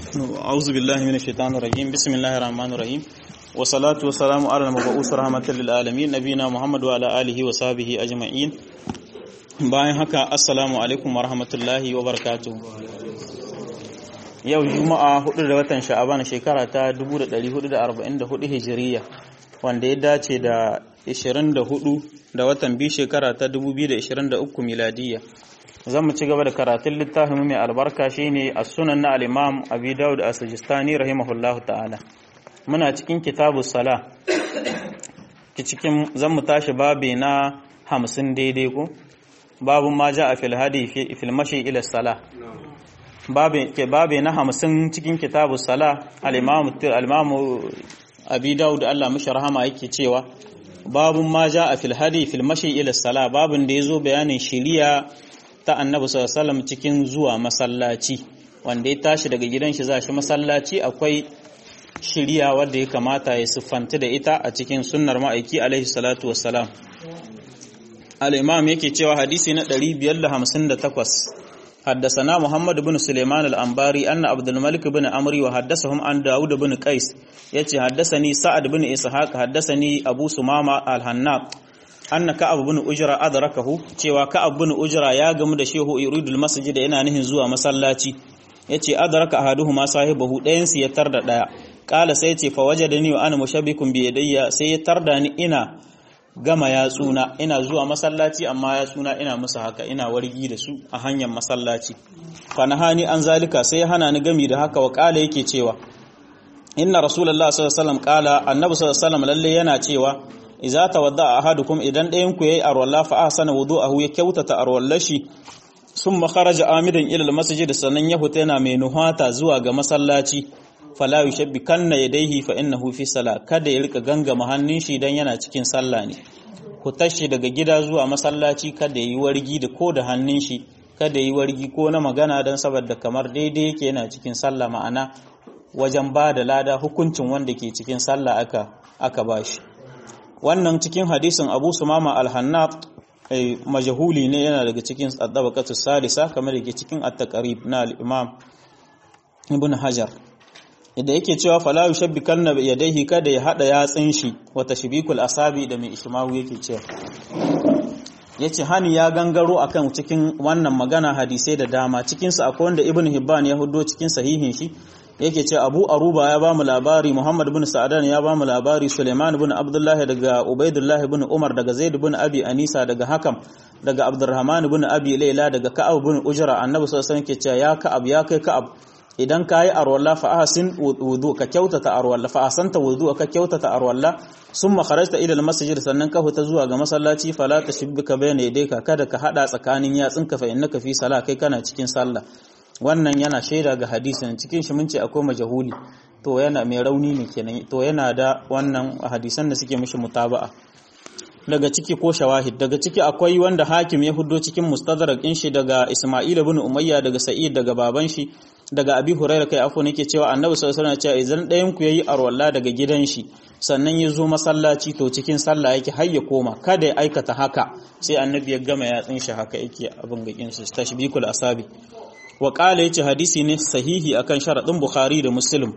أعوذ بالله من الشيطان الرجيم بسم الله الرحمن الرحيم والصلاة والسلام على المبعوث رحمة للعالمين نبينا محمد وعلى آله وصحبه أجمعين. bayan haka assalamu alaikum wa rahmatullahi wa barakatuh. Yau juma'a 4 da watan sha'aban shekara ta 1444 hijiriya wanda ya dace da 24 da watan biyu shekara ta 2023 miladiyya. Zan mu ci gaba da karatun littafin mai albarka shine as-sunan na al-imam Abi Dawud as-Sijistani rahimahullahu ta'ala. Muna cikin kitabus sala. Zan mu tashi babi na 50 daidai ko babu ma ja a fil hadi fil mashi ila sala. Babi na 50 cikin kitabus sala al-imam Abi Dawud Allah mishi rahama yake cewa babu ma ja a fil hadi fil mashi ila sala, babin da yazo bayanin shari'a ta annabi sallallahu alaihi wasallam cikin zuwa masallaci. Wanda ya tashi daga gidan shi za shi masallaci akwai shiriya wadda ya kamata ya siffanta da ita a cikin sunnar ma'aiki alaihi salatu wassalam. Al-imam yake cewa hadisi na 558 حدثنا محمد بن سليمان الأنباري أن عبد الملك بن عمرو وحدثهم عن داود بن قيس يتي حدثني سعد بن إسحاق حدثني أبو سمامة الحناق anna Ka'ab bin Ujra adrakahu, cewa Ka'ab bin Ujra ya gamu da shehu yuridul masjid da yana nihin zuwa masallaci. Yace adraka ahaduhuma sahibahu, dayan su ya tarda daya. Kala sai yace fa wajadani wa ana mushabbikun bi yadayya, sai ya tarda ni ina gama yatsuna, ina zuwa masallaci amma yatsuna ina musu haka, ina wargi da su a hanyar masallaci. Fa nahani an zalika, sai ya hana ni gami da haka. Wa kala yake cewa inna rasulullahi sallallahu alaihi wasallam kala, annabi sallallahu alaihi wasallam lalle yana cewa idza tawadda ahadukum, idan ɗayan ku yayi arwalla fa ahsana wudu'ahu, ya kyautata arwallashi, summa kharaja amidan ila almasjid, sannan ya huta yana mai nuhata zuwa ga masallaci, fala yushabbikanna yadayhi fa innahu fi salah, kada ya rika gangama hannun shi dan yana cikin sallah ne. Hutashi daga gida zuwa masallaci kada yi wargi da ko da hannun shi, kada yi wargi ko na magana dan saboda kamar daidai yake yana cikin sallah, ma'ana wajen ba da lada hukuncin wanda ke cikin sallah aka bashi. Wannan cikin hadisin Abu Sumama al-Hannaq majhuli ne, yana daga cikin at-tabaqatu sadisa kamar yake cikin at-taqrib na al-Imam Ibn Hajar, idan yake cewa fala yushabbikanna bi yadayhi, kada ya hada yatsin shi, wa tashbikul asabi da mai ishmawi yake cewa. Yace hani ya gangaro akan cikin wannan magana hadisai da dama, cikin su akwai wanda Ibn Hibban ya huddo cikin sahihin shi, yake ce Abu Aruba ya bamu labari, Muhammad bin Sa'adan ya bamu labari, Suleiman bin Abdullah daga Ubaidullah bin Umar daga Zaid bin Abi Anisa daga Hakam daga Abdurrahman bin Abi Layla daga Ka'ab bin Ujra. Annabi sallallahu alaihi wasallam ke cewa ya Ka'ab, ya kai Ka'ab, idan kai arwalla fa ahsin wudu, ka kyautata arwalla, fa ahsanta wudu, ka kyautata arwalla, summa kharajta ila al-masjid, sannan ka fita zuwa ga masallaci, fala tashibbika bayna yadayka, kada ka hada tsakanin yatsinka, fa innaka fi salah, kai kana cikin sallah. Wannan yana shaida ga hadisin, cikin shi mun ce akwai majahuli, to yana mai rauni ne kenan, to yana da wannan hadisan da suke mishi mutaba'a daga ciki ko shawahid. Daga ciki akwai wanda Hakim ya huddo cikin mustadrak din shi daga Isma'il ibn Umayya daga Sa'id daga baban shi daga Abi Hurairah, kai afo nake cewa Annabi sallallahu alaihi wasallam ya ce idan ɗayan ku yayi arwalla daga gidan shi sannan ya zo masallaci, to cikin sallah yake har ya koma, kada ya aikata haka sai Annabi ya gama yatsin shi haka yake abin gakin shi, tashbikul asabi. Wa ƙala yace hadisi ne sahihi akan sharaɗin Bukhari da Muslim.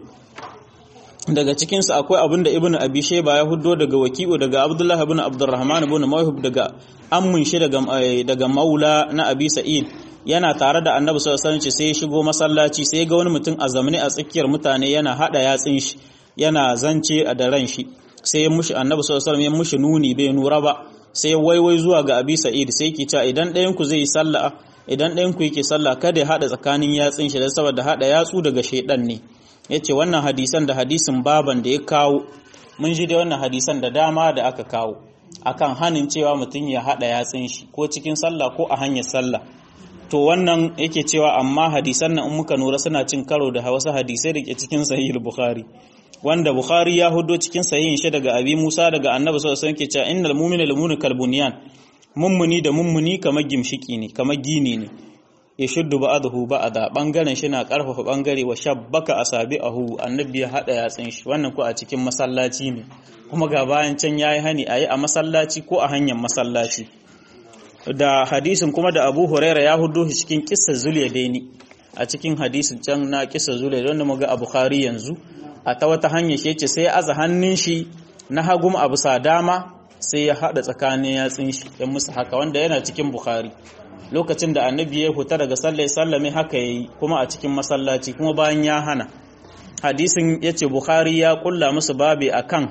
Daga cikinsa akwai abinda Ibn Abi Shayba ya huddo daga Waki'u daga Abdullah ibn Abdurrahman ibn Mawhib daga ammun shi daga Maula na Abi Sa'id, yana tare da Annabi sallallahu alaihi wasallam, sai ya shigo masallaci, sai ga wani mutum a zamane a tsakiyar mutane yana hada yatsin shi, yana zance a daren shi, sai ya mushi Annabi sallallahu alaihi wasallam ya mushi nuni bai nura ba, sai ya waiwai zuwa ga Abi Sa'id, sai yake cewa idan ɗayan ku zai yi sallah, idan ɗayan ku yake sallah, kada ya haɗa tsakanin yatsun shi, da saboda haɗa yatsu daga shaidan ne. Yace wannan hadisan da hadisin baban da ya kawo, mun ji da wannan hadisan da dama da aka kawo akan hanin cewa mutum ya haɗa yatsun shi ko cikin sallah ko a hanyar sallah. To wannan yake cewa amma hadisan nan in muka nura suna cin karo da wasu hadisai da ke cikin sahih Bukhari, wanda Bukhari ya hudo cikin sahihin shi daga Abi Musa daga Annabi sallallahu alaihi wasallam ke cewa innal mu'mina lil mu'mini kal bunyan, mummuni da mummuni kamar gimshiki ne, kamar gini ne, ya shuddu ba'dahu ba'da, bangaren shi na karfafa bangare, wa shabbaka asabi'ahu, Annabi ya hada yatsin shi. Wannan ko a cikin masallaci ne, kuma ga bayan can yayi hani ayi a masallaci ko a hanyar masallaci. Da hadisin kuma da Abu Huraira ya hudo shi cikin kissar Zulyadaini, a cikin hadisin can na kisa zulai wanda muga a Bukhari yanzu a ta wata hanyar shi yace sai ya aza hannun shi na hagum a bisa dama sai ya hada tsakanin yatsin shi ya musu haka wanda yana cikin Bukhari lokacin da annabi ya huta daga sallame haka yayi kuma a cikin masallaci kuma bayan ya hana hadisin yace Bukhari ya kulla musu babi akan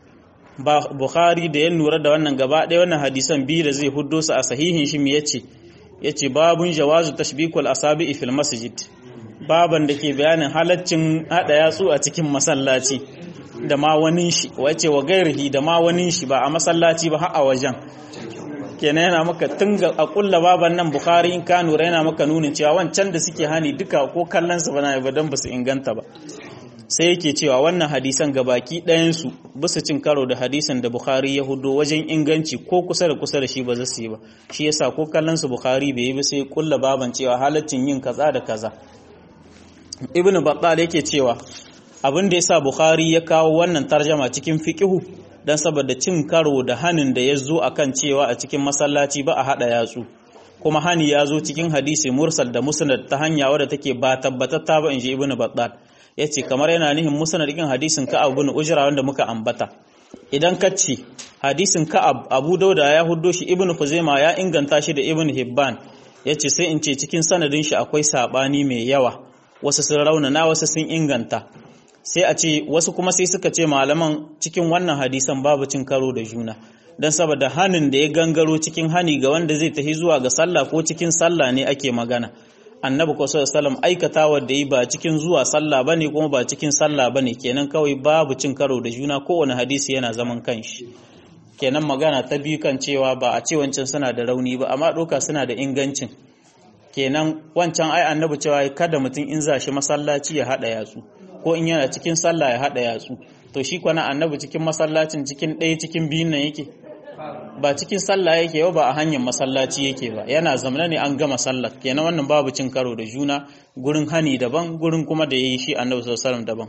Bukhari da ya lura da wannan gaba ɗaya wannan hadisan biyu da zai huddo su a sahihin shi me yace babun jawazu tashbikul asabi fil masjid baban da ke bayanin halaccin hada yatsu a cikin masallaci da ma wani shi wace wa gairihi da ma wani shi ba a masallaci ba har a wajen kenan yana maka tunga a kulla baban nan Bukhari in ka nura yana maka nunin cewa wancan da suke hani duka ko kallon sa bana ba dan ba su inganta ba sai yake cewa wannan hadisan gabaki ɗayan su bisa cin karo da hadisan da Bukhari ya hudo wajen inganci ko kusa da shi ba za su yi ba shi yasa ko kallon su Bukhari bai yi ba sai kulla baban cewa halaccin yin kaza da kaza Ibn Battal yake cewa abin da yasa Bukhari ya kawo wannan tarjama cikin fiqhu dan saboda cin karo da hanin da ya zo akan cewa a cikin masallaci ba a hada yatsu kuma hani ya zo cikin hadisi mursal da musnad ta hanya wadda take ba tabbatatta ba inji Ibn Battal yace kamar yana nihin musnad din hadisin Ka'ab ibn Ujra wanda muka ambata idan kace hadisin Ka'ab Abu Dauda ya huddo shi Ibn Khuzaimah ya inganta shi da Ibn Hibban yace sai in ce cikin sanadin shi akwai sabani mai yawa wasu sun raunana wasu sun inganta sai a ce wasu kuma sai suka ce malaman cikin wannan hadisan babu cin karo da juna dan saboda hanin da ya gangaro cikin hani ga wanda zai tafi zuwa ga sallah ko cikin sallah ne ake magana annabi ko sallallahu alaihi wasallam aikatawa da yi ba cikin zuwa sallah bane kuma ba cikin sallah bane kenan kawai babu cin karo da juna kowane hadisi yana zaman kanshi kenan magana ta biyu kan cewa ba a ce wancan suna da rauni ba amma doka suna da ingancin kenan wancan ai annabi cewa kada mutum in zashi masallaci ya hada yatsu ko in yana cikin sallah ya hada yatsu to shi kwana annabi cikin masallacin cikin ɗaya cikin biyun nan yake ba cikin sallah yake ba a hanyar masallaci yake ba yana zamana ne an gama sallah kenan wannan babu cin karo da juna gurin hani daban gurin kuma da yayi shi annabi sallallahu alaihi wasallam daban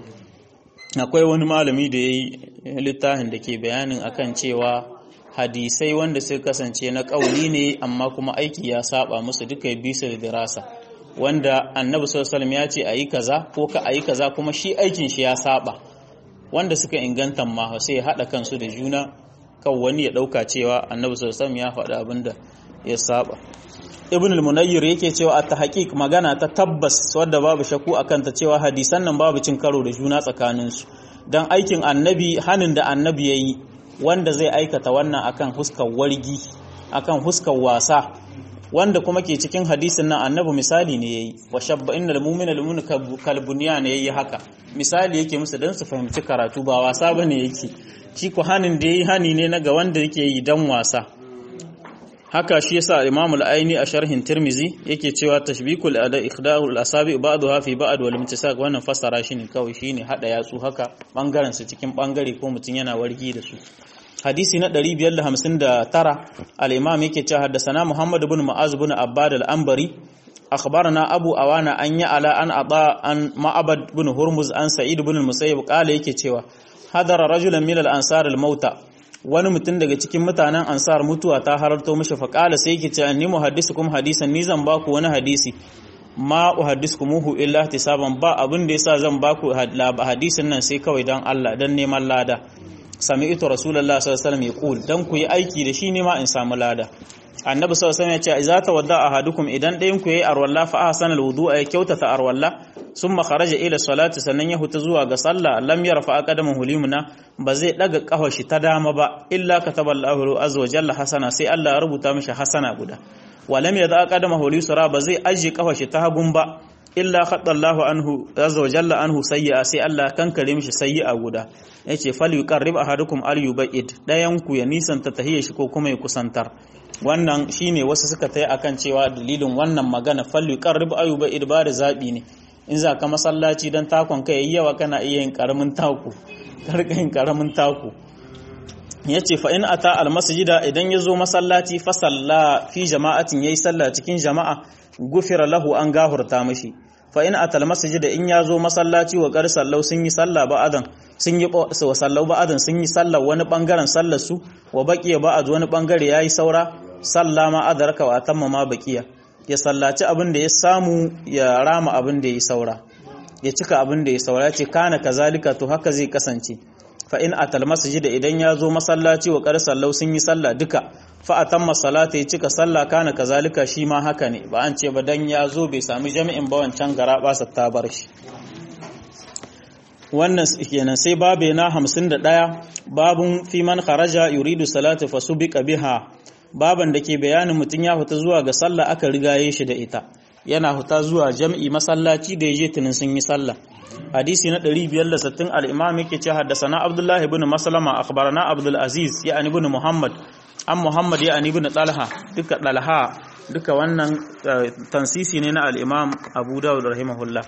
akwai wani malami da yayi littafin da ke bayanin akan cewa hadisai wanda suka kasance na kauli ne amma kuma aiki ya saba musu duka bisa da dirasa wanda annabi sallallahu alaihi wasallam ya ce ayi kaza ko ka ayi kaza kuma shi aikin shi ya saba wanda suka inganta ma sai hada kansu da juna kan wani ya dauka cewa annabi sallallahu alaihi wasallam ya faɗa abinda ya saba ibn al-munayyir yake cewa at-tahqiq magana ta tabbas wanda babu shakku akan ta cewa hadisan nan babu cin karo da juna tsakanin su dan aikin annabi hanin da annabi yayi wanda zai aikata wannan akan huskar wargi akan huskar wasa wanda kuma ke cikin hadisin nan annabi misali ne yayi wa shabba innal mu'mina lil kalbuniya ne yayi haka misali yake musu dan su fahimci karatu ba wasa bane yake shi ko hanin da yayi hani ne na ga wanda yake yi dan wasa haka shi yasa Imam al-Aini a sharhin Tirmizi yake cewa tashbikul ada ikhda'u al-asabi ba'daha fi ba'd wal imtisaq wannan fassara shi ne kawai shine hada yatsu haka bangaren su cikin bangare ko mutun yana wargi da su hadisi na 559 al-imam yake cewa haddathana Muhammad ibn Mu'az ibn Abbad al-Anbari akhbarana Abu Awana an ya'ala an ata an Ma'bad ibn Hurmuz an Sa'id ibn al-Musayyib qala yake cewa hadara rajulan min al-ansar al-mauta wani mutum daga cikin mutanen ansar mutuwa ta halarto mishi fa qala sai yake cewa ni muhaddisukum hadisan ni zan baku wani hadisi ma uhaddisukumuhu illa ihtisaban ba abin da yasa zan baku hadisin nan sai kawai dan Allah dan neman lada sami'tu rasulullahi sallallahu alaihi wasallam yaqul dan ku yi aiki da shi ne ma in samu lada annabi sallallahu alaihi wasallam ya ce idza tawadda ahadukum idan ɗayan ku yayi arwalla fa ahsana alwudu'a ya kyautata arwalla summa kharaja ila salati sannan ya huta zuwa ga sallah lam yarfa qadamahu limna ba zai daga kafar shi ta dama ba illa kataballahu azza wa jalla hasana sai Allah ya rubuta mishi hasana guda wa lam yadha qadamahu lisra ba zai aje kafar shi ta hagun ba illa khaddallahu anhu azza wa jalla anhu sayyi'a sai Allah kankare mishi sayyi'a guda yace fal yuqarrib ahadukum al yubaid dayan ku ya nisanta tahiyya shi ko kuma ya kusantar wannan shine wasu suka tayi akan cewa dalilin wannan magana fal yuqarrib ayubaid ba da zabi ne in za ka masallaci dan takon kai yawa kana iya yin karamin taku karkayin karamin taku yace fa in ata al masjida idan yazo masallaci fa salla fi jama'atin yayi sallah cikin jama'a gufira lahu an gahurta mishi fa in atal masjida in yazo masallaci wa qar sallau sun yi sallah ba'adan sun yi sallau ba'adan sun yi sallah wani bangaren sallar su wa baqiya ba'ad wani bangare yayi saura sallama adraka wa atamma ma baqiya ya sallaci abin da ya samu ya rama abin da ya saura ya cika abin da ya saura ce kana kazalika to haka zai kasance fa in atal masjida idan ya zo masallaci wa qad sallau sun yi sallah duka fa atamma salata ya cika sallah kana kazalika shi ma haka ne ba an ce ba dan ya zo bai sami jami'in ba wancan gara ba sa ta bar shi wannan kenan sai babe na 51 babun fi man kharaja yuridu salata fasubiqa biha baban da ke bayanin mutun ya fita zuwa ga sallah aka rigaye shi da ita yana fita zuwa jami'i masallaci da yaje tunin sun yi sallah hadisi na 560 al-imam yake ce haddathana abdullah ibn maslama akhbarana abdul aziz ya ibn muhammad an muhammad ya ibn talha duka wannan tansisi ne na al-imam abu dawud rahimahullah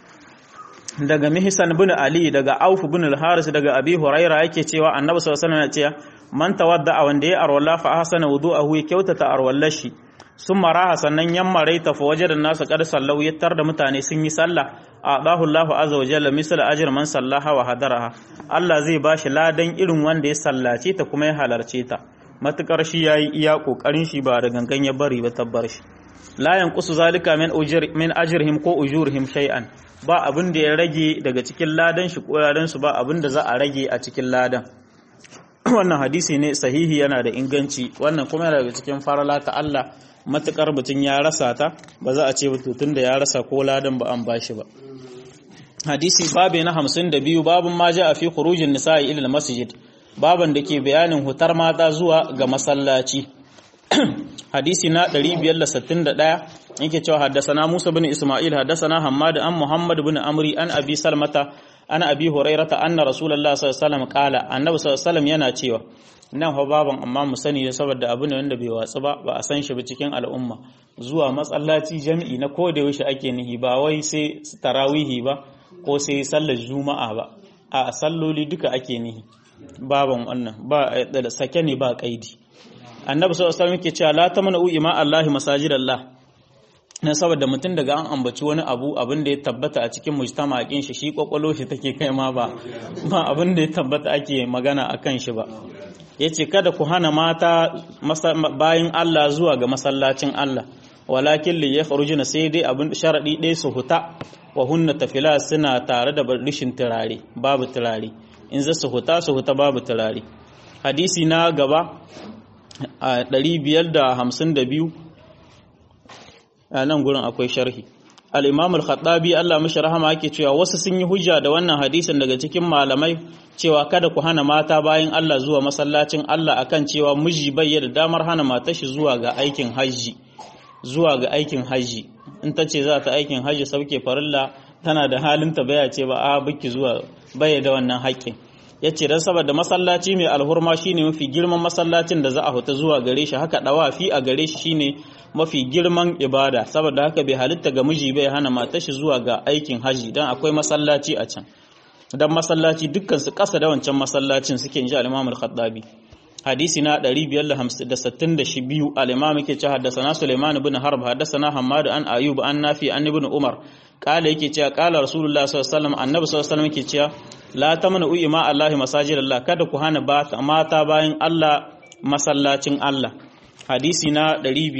daga mihsan ibn ali daga auf ibn al-haris daga abi huraira yake cewa annabi sallallahu alaihi wasallam ya ce man tawadda wanda ya arwalla fa ahsana wudu'ahu ya kyautata arwallashi summa raha sannan yammaraita fa wajada nasu qad sallau yattar da mutane sun yi sallah adahu Allahu azza wa jalla misal ajr man sallaha wa hadaraha Allah zai bashi ladan irin wanda ya sallace ta kuma ya halarce ta matukar shi yayi iya kokarin shi ba da gangan ya bari ba tabbar shi la yanqusu zalika min ajrihim ko ujurihim shay'an ba abin da ya rage daga cikin ladan shi ko ladan su ba abin da za a rage a cikin ladan wannan hadisi ne sahihi yana da inganci wannan kuma yana daga cikin farala ta Allah matukar mutun ya rasa ta ba za a ce tun da ya rasa ko ladan ba an bashi ba hadisi babe na 52 babun ma ja fi khurujin nisa'i ila masjid baban da ke bayanin hutar mata zuwa ga masallaci hadisi na 561 yake cewa haddasana Musa bin Isma'il haddasana Hammad an Muhammad bin Amri an Abi Salmata an Abi Hurairata anna Rasulullah sallallahu alaihi wasallam qala annabi sallallahu alaihi wasallam yana cewa nan fa baban amma mu sani saboda abu ne wanda bai watsu ba a san shi ba cikin al'umma zuwa masallaci jami'i na koda yaushe ake nihi ba wai sai tarawihi ba ko sai sallar juma'a ba a salloli duka ake nihi baban wannan ba da sake ne ba kaidi annabi sallallahu alaihi wasallam yake cewa la tamna'u ima Allahi masajidallah na saboda mutum daga an ambaci wani abin da ya tabbata a cikin mujtama'in shi kwakwalo shi take kai ma ba abin da ya tabbata ake magana akan shi ba yace kada ku hana mata bayin Allah zuwa ga masallacin Allah walakin li yakhrujuna sai dai abin sharadi dai su huta wa hunna tafila suna tare da rishin turare babu turare in za su huta babu turare hadisi na gaba a 552 a nan gurin akwai sharhi al-imam al-khattabi Allah mishi rahama yake cewa wasu sun yi hujja da wannan hadisin daga cikin malamai cewa kada ku hana mata bayan Allah zuwa masallacin Allah akan cewa miji bai da damar hana matar shi zuwa ga aikin haji in ta ce za ta aikin haji sauke farilla tana da halin ta baya ce ba a biki zuwa bai da wannan haƙƙin yace dan saboda masallaci mai alhurma shine mafi girman masallacin da za a huta zuwa gare shi haka dawafi a gare shi shine mafi girman ibada saboda haka bai halitta ga miji bai hana matar shi zuwa ga aikin haji dan akwai masallaci a can dan masallaci dukkan su kasa da wancan masallacin suke inji al-Imam al-Khattabi hadisi na 562 al-Imam yake cewa haddathana Sulaiman ibn Harb haddathana Hammad an Ayyub an Nafi an ibn Umar kala yake cewa kala Rasulullah sallallahu alaihi wasallam annabi sallallahu alaihi wasallam yake cewa la tamna'u ima Allahi masajidallah kada ku hana mata bayan Allah masallacin Allah hadisi na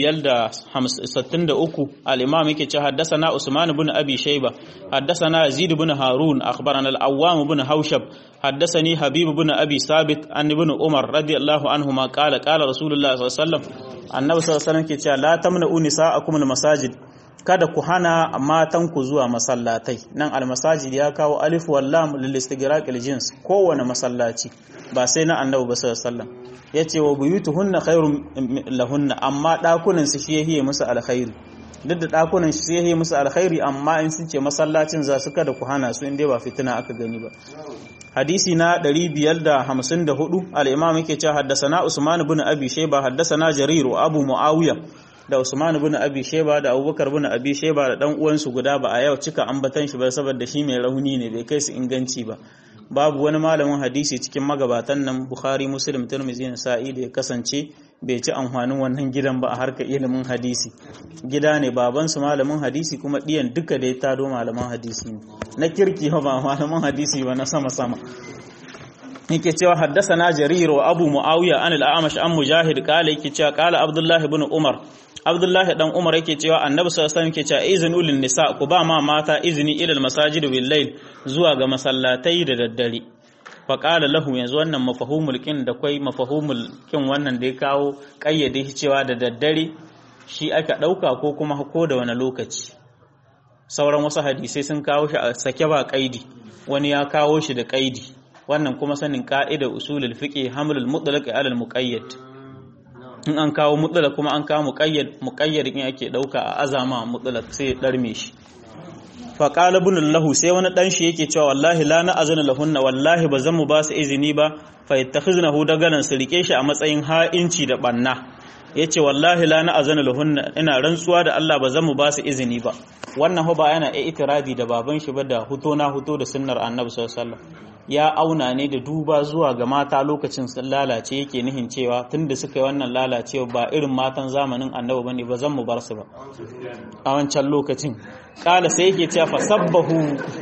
563 al-imam yake cewa haddathana Usman ibn Abi Shayba haddathana Yazid ibn Harun akhbarana al-Awwam ibn Hawshab haddathani Habib ibn Abi Sabit an ibn Umar radiyallahu anhuma qala qala Rasulullah sallallahu alaihi wasallam annabi sallallahu alaihi wasallam yake cewa la tamna'u nisa'akum al-masajid kada ku hana matanku zuwa masallatai nan almasajid ya kawo alif wal lam lil istighraq al jins kowane masallaci ba sai na annabi ba sallallahu alaihi wasallam yace wa buyutuhunna khairun lahunna amma dakunan su shi yahiye musu alkhairi duk da dakunan shi yahiye musu alkhairi amma in sun ce masallacin za su kada ku hana su inda ba fitina aka gani ba hadisi na 554 al-imam yake cewa haddathana Usman ibn Abi Shayba haddathana Jarir wa Abu Muawiya da Usman ibn Abi Shayba da Abubakar ibn Abi Shayba da dan uwansu guda ba a yau cika ambatan shi ba saboda shi mai rauni ne bai kai su inganci ba babu wani malamin hadisi cikin magabatan nan Bukhari Muslim Tirmidhi Nasa'i da ya kasance bai ci amfanin wannan gidan ba a harkar ilimin hadisi gida ne baban su malamin hadisi kuma diyan duka da ya tado malaman hadisi ne na kirki ba malaman hadisi ba na sama yake cewa haddathana Jarir wa Abu Muawiya an al-A'mash an Mujahid kala yake cewa kala Abdullah ibn Umar Abdullahi dan Umar yake cewa Annabi sallallahu alaihi wasallam yake cewa izinu lin nisa ku ba ma mata izini ila masajid bil layl zuwa ga masallatai da daddare fa qala lahu yanzu wannan mafahumul kin da kai mafahumul kin wannan da ya kawo kayyade shi cewa da daddare shi aka dauka ko kuma ko da wani lokaci sauran wasu hadisai sun kawo shi a sake ba kaidi wani ya kawo shi da kaidi wannan kuma sanin ka'ida usulul fiqh hamlul mutlaq ala al muqayyad in an kawo mutlaq kuma an kawo muqayyad in ake dauka a azama mutlaq sai ya darme shi fa qala ibn lahu sai wani dan shi yake cewa wallahi la na azana lahunna wallahi bazan mu ba su izini ba fa yattakhiznahu dagalan su rike shi a matsayin ha'inci da banna yace wallahi la na azana lahunna ina rantsuwa da Allah bazan mu ba su izini ba wannan ba yana itiradi da baban shi ba da huto na huto da sunnar annabi sallallahu alaihi wasallam ya auna ne da duba zuwa ga mata lokacin sun lalace yake nihin cewa tunda suka yi wannan lalacewa ba irin matan zamanin annabi bane ba zan mu bar su ba a wancan lokacin kala sai yake cewa fa sabbahu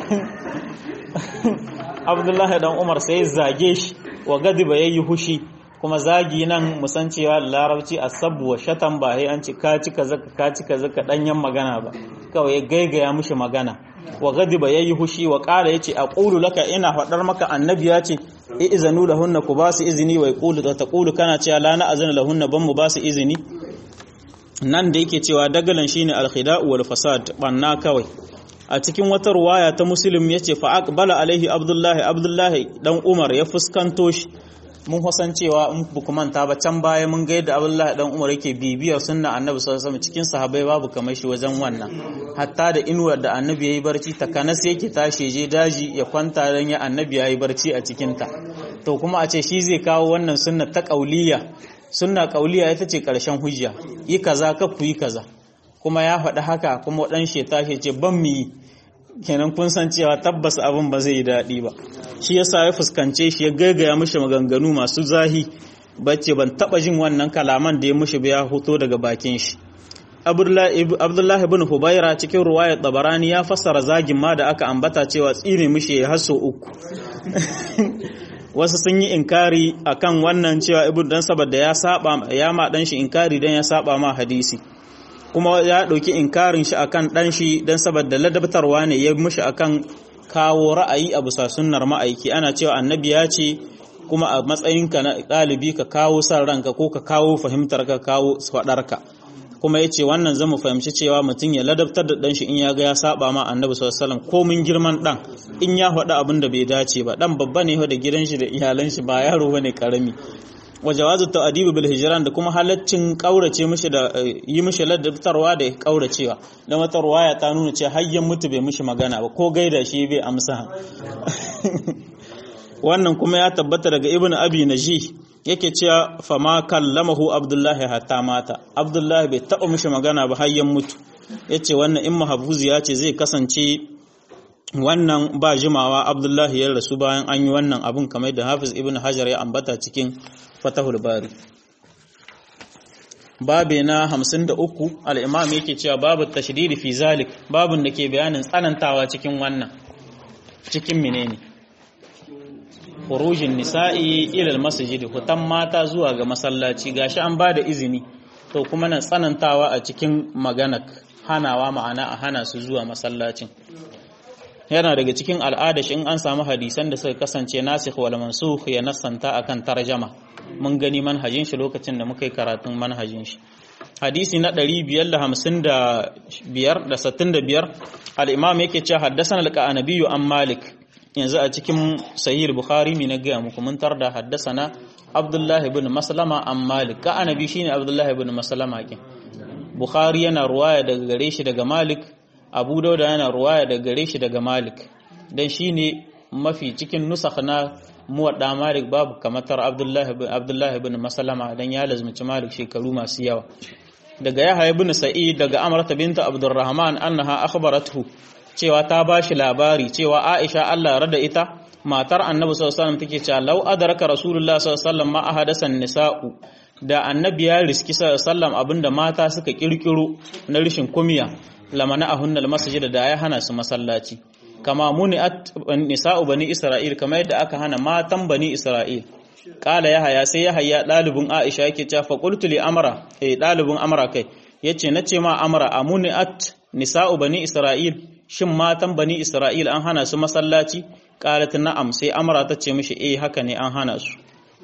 Abdullahi dan Umar sai zage shi wa gadiba yayi hushi kuma zagi nan musan cewa larabci asabbu wa shatan ba sai an ci ka cika zaka danyen magana ba kawai gaigaya mushi magana wa gadiba yayi hushi wa qala yace aqulu laka ina fadar maka annabi yace izanu lahunna ku basu izini wa yaqulu ta taqulu kana cewa la na azana lahunna ban mu basu izini nan da yake cewa dagalan shine al-khida'u wal fasad banna kawai a cikin wata ruwaya ta muslim yace fa aqbala alaihi abdullahi dan umar ya fuskanto shi mun hasan cewa in buku manta ba can baya mun ga yadda Abdullahi dan Umar yake bibiyar sunna Annabi sallallahu alaihi wasallam cikin sahabbai babu kamar shi wajen wannan hatta da inuwar da Annabi yayi barci takanas yake tashi je daji ya kwanta dan ya Annabi yayi barci a cikin ta to kuma a ce shi zai kawo wannan sunna ta sunna kauliya ita ce karshen hujja yi kaza ka ku yi kaza kuma ya faɗi haka kuma dan shi tashi ce ban mu yi kenan kun san cewa tabbas abin ba zai yi daɗi ba shi yasa ya fuskance shi ya gaigaya mishi maganganu masu zahi bace ban taba jin wannan kalaman da ya mishi ba ya hoto daga bakin shi Abdullahi ibn Hubayra cikin ruwayar Tabarani ya fassara zagin ma da aka ambata cewa tsine mishi ya haso uku wasu sun yi inkari akan wannan cewa ibn dan saboda ya ma dan shi inkari dan ya saba ma hadisi kuma ya ɗauki inkarin shi akan ɗan shi don saboda ladabtarwa ne ya mushi akan kawo ra'ayi a bisa sunnar ma'aiki ana cewa annabi ya ce kuma a matsayinka na ɗalibi ka kawo san ranka ko ka kawo fahimtar ka kawo faɗarka kuma ya ce wannan zama fahimci cewa mutum ya ladabtar da ɗan shi in ya ga ya saba ma annabi sallallahu alaihi wasallam komin girman ɗan in ya faɗa abin da bai dace ba ɗan babba ne da gidan shi da iyalan shi ba yaro bane karami wa jawazu ta'dibi bil hijran da kuma halaccin kaurace mishi da yi mishi ladabtarwa da kauracewa dan wata ruwaya ta nuna cewa hayyan mutu bai mishi magana ba ko gaida shi bai amsa wannan kuma ya tabbata daga ibnu abi naji yake cewa fama kallamahu abdullahi hatta mata abdullahi bai taba mishi magana ba hayyan mutu yace wannan in mahfuzi ya ce zai kasance wannan ba jimawa abdullahi ya rasu bayan an yi wannan abun kamar da hafiz ibn hajar ya ambata cikin fatahul bari babe na 53 al-imam yake cewa babu tashdidi fi zalik babun da ke bayanin tsanantawa cikin wannan cikin menene khurujin nisa'i ila al-masjid hutan mata zuwa ga masallaci gashi an bada izini to kuma nan tsanantawa a cikin maganak hanawa ma'ana a hana su zuwa masallacin yana daga cikin al'ada shi in an samu hadisan da suka kasance nasikh wal mansukh ya nasanta akan tarjama mun gani manhajin shi lokacin da muka yi karatun manhajin shi hadisi na 555 al-imam yake cewa haddathana al-qanabi an malik yanzu a cikin sahih bukhari ne na ga muku mun tarda haddathana abdullah ibn maslama an malik qanabi shine abdullah ibn maslama kin bukhari yana ruwaya daga gare shi daga malik abu dauda yana ruwaya daga gare shi daga malik dan shine mafi cikin nusakh na muwadda malik babu kamatar abdullahi ibn maslama dan ya lazumci malik shekaru masu yawa daga yahya ibn sa'id daga amrata binta abdurrahman annaha akhbarathu cewa ta bashi labari cewa aisha Allah rada ita matar annabi sallallahu alaihi wasallam take cewa law adraka rasulullah sallallahu alaihi wasallam ma ahadasan nisa'u da annabi ya riski sallallahu alaihi wasallam abinda mata suka kirkiro na rishin kumiya lamana ahunnal masjid da ya hana su masallaci kama muni'at nisa'u bani isra'il kama yadda aka hana matan bani isra'il qala yahya sai yahya dalibin aisha yake cewa fa qultu li amra dalibin amra kai yace nace ma amra amuniat nisa'u bani isra'il shin matan bani isra'il an hana su masallaci qalat na'am sai amra ta ce mishi haka ne an hana su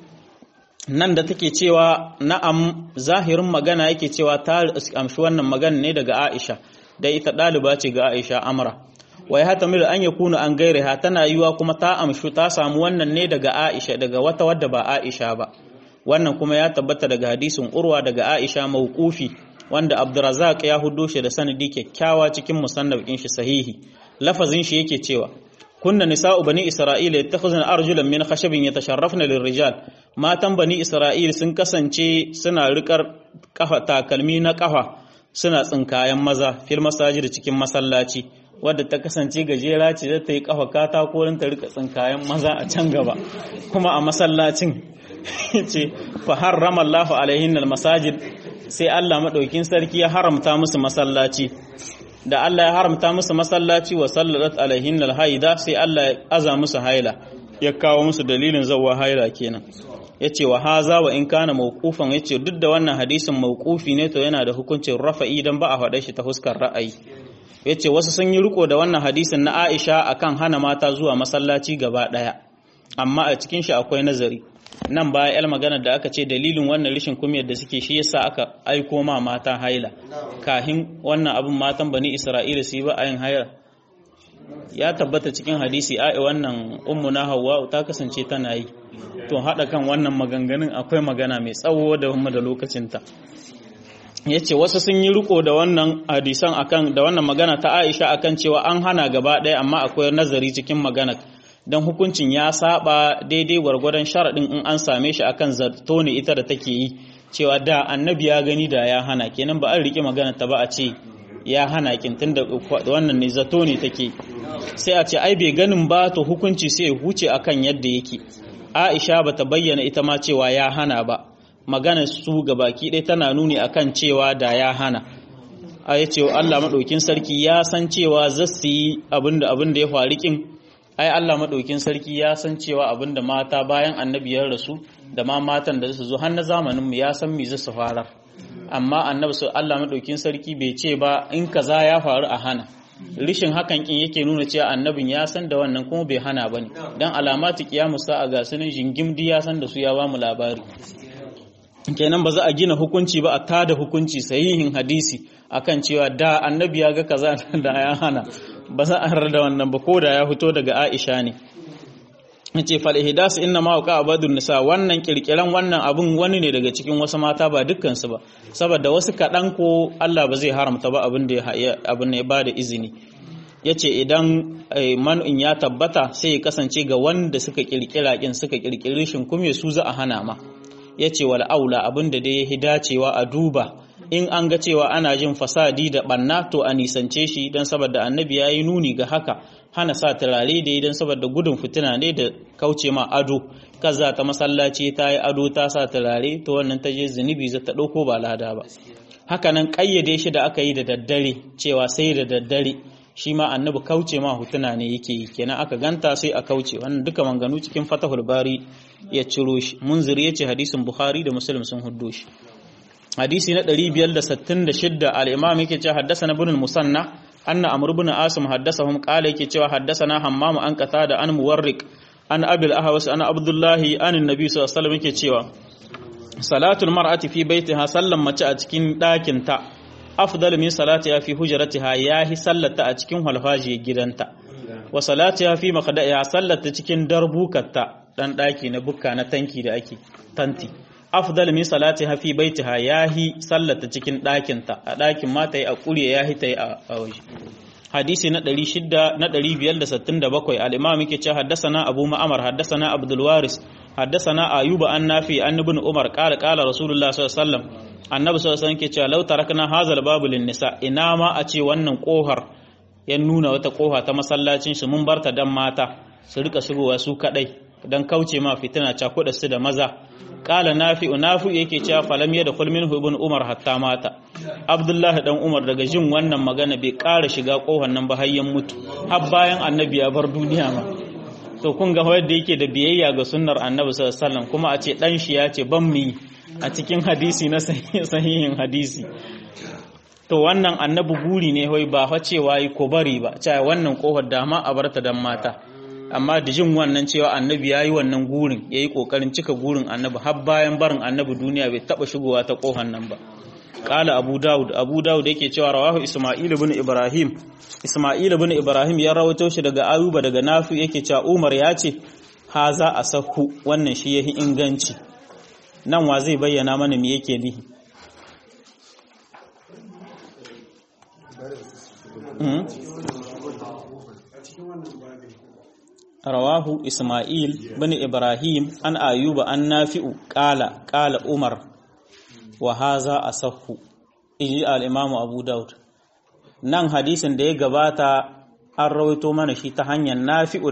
nan da take cewa na'am zahirin magana yake cewa ta amshi wannan magana ne daga Aisha da ita daliba ce ga Aisha amra wai hatamil an yakunu an gairaha tana yiwa kuma ta amshu ta samu wannan ne daga Aisha daga wata wadda ba Aisha ba wannan kuma ya tabbata daga hadisin Urwa daga Aisha mauqufi wanda Abdurrazzaq ya hudo shi da sanadi kyakkyawa cikin musannaf din shi sahihi lafazin shi yake cewa kunna nisa'u bani isra'ila yattakhuzuna arjulan min khashabin yatasharrafna lirrijal matan bani isra'il sun kasance suna rikar kafa takalmi na kafa suna tsinkayen maza fil masajid cikin masallaci wadda ta kasance gajera ce da ta yi kafa katako don ta rika tsinkayen maza a can gaba kuma a masallacin ce fa harrama Allahu alaihin almasajid sai Allah madaukin sarki ya haramta musu masallaci da Allah ya haramta musu masallaci wa sallalat alaihin alhaida sai Allah ya aza musu haila ya kawo musu dalilin zawwa haila kenan yace wa haza wa in kana mawqufan yace duk da wannan hadisin mawqufi ne to yana da hukuncin rafa'i dan ba a faɗa shi ta huskar ra'ayi yace wasu sun yi riko da wannan hadisin na Aisha akan hana mata zuwa masallaci gaba daya amma a cikin shi akwai nazari nan baya yar magana da aka ce dalilin wannan rishin kumiyar da suke shi yasa aka aiko ma mata haila kahin wannan abin matan bani Isra'ila su yi ba ayin haila ya tabbata cikin hadisi ai wannan ummu na Hawwa ta kasance tana yi to hada kan wannan maganganun akwai magana mai tsawo da kuma da lokacinta yace wasu sun yi riko da wannan hadisan akan da wannan magana ta Aisha akan cewa an hana gaba ɗaya amma akwai nazari cikin magana dan hukuncin ya saba daidai gwargwadon sharadin in an same shi akan zato ne ita da take yi cewa da annabi ya gani da ya hana kenan ba an rike magana ta ba a ce ya hana kin tunda wannan ne zato ne take sai a ce ai bai ganin ba to hukunci sai ya huce akan yadda yake Aisha bata bayyana ita ma cewa ya hana ba maganar su gabaki ɗaya tana nuni akan cewa da ya hana a yace Allah madaukin sarki ya san cewa zasu yi abinda ya faru kin ai Allah madaukin sarki ya san cewa abinda mata bayan annabi ya rasu da ma matan da su zo har na zamanin mu ya san me zasu fara amma annabi Allah madaukin sarki bai ce ba in kaza ya faru a hana rishin hakan kin yake nuna cewa annabin ya san da wannan kuma bai hana bane dan alamatu qiyamus sa'a ga sunan jingimdi ya san da su ya ba mu labari kenan ba za a gina hukunci ba a tada hukunci sahihin hadisi akan cewa da annabi ya ga kaza da ya hana ba za a da wannan ba ko da ya fito daga Aisha ne yace fal ihdas inna ma waqa abadun nisa wannan kirkiran wannan abun wani ne daga cikin wasu mata ba dukkan su ba saboda wasu kadan ko Allah ba zai haramta ba abin da ya bada izini yace idan man'in ya tabbata sai ya kasance ga wanda suka kirkira suka kirkiri shin kuma su za a hana ma yace wal aula abinda da ya dacewa a duba in an ga cewa ana jin fasadi da banna to a nisance shi dan saboda annabi yayi nuni ga haka hana sa turare da idan saboda gudun fitina ne da kauce ma ado kaza ta masallaci ta yi ado ta sa turare to wannan ta je zunubi za ta dauko ba lada ba haka nan kayyade shi da aka yi da daddare cewa sai da daddare shi ma annabi kauce ma hutuna ne yake yi kenan aka ganta sai a kauce wannan duka manganu cikin Fathul Bari ya ciro shi Munziri yace hadisin Bukhari da Muslim sun huddo shi hadisi na 566 al-imam yake cewa haddathana ibn al-musanna anna amr ibn asim haddathahum qala yake cewa haddathana hammam an qatada an muwarriq an abil ahwas ana abdullah an annabi sallallahu alaihi wasallam yake cewa salatul mar'ati fi baitiha sallan mace a cikin dakin ta afdal min salatiha fi hujratiha yahi sallata a cikin halfaji gidanta wa salatiha fi maqda'iha sallata cikin darbukarta dan daki na bukka na tanki da ake tanti afdal min salatiha fi baitiha yahi sallata cikin ɗakinta a ɗakin ma ta yi a ƙurye yahi ta yi a waje hadisi na 567 al-imam yake cewa haddathana abu ma'mar haddathana abdul waris haddathana ayuba an nafi an ibn umar qala rasulullah sallallahu alaihi wasallam annabi sallallahu alaihi wasallam yake cewa law tarakna hazal babu lin nisa ina ma a ce wannan kohar ya nuna wata koha ta masallacin su mun barta dan mata su rika shigowa su kadai dan kauce ma fitina cakuda su da maza kala nafi yake cewa falam yadkhul minhu ibn umar hatta mata abdullahi dan umar daga jin wannan magana bai ƙara shiga kohon nan ba hayyan mutu har bayan annabi ya bar duniya ma to kun ga wanda yake da biyayya ga sunnar annabi sallallahu alaihi wasallam kuma a ce dan shi ya ce ban mi a cikin hadisi na sahihin hadisi to wannan annabi guri ne wai ba fa cewa yi ko bari ba cewa wannan kofar dama a barta dan mata amma da jin wannan cewa annabi yayi wannan gurin yayi kokarin cika gurin annabi har bayan barin annabi duniya bai taba shigowa ta kofar nan ba qala abu daud yake cewa rawahu isma'il ibn ibrahim ya rawaito shi daga ayuba daga nafi yake cewa umar ya ce haza asahhu wannan shi yahi inganci nan wa zai bayyana mana me yake nihi rawahu isma'il bin ibrahim an ayuba an nafi'u qala umar wa haza asahhu inji al-imam abu daud nan hadisin da ya gabata an rawaito mana shi ta hanyar nafi'u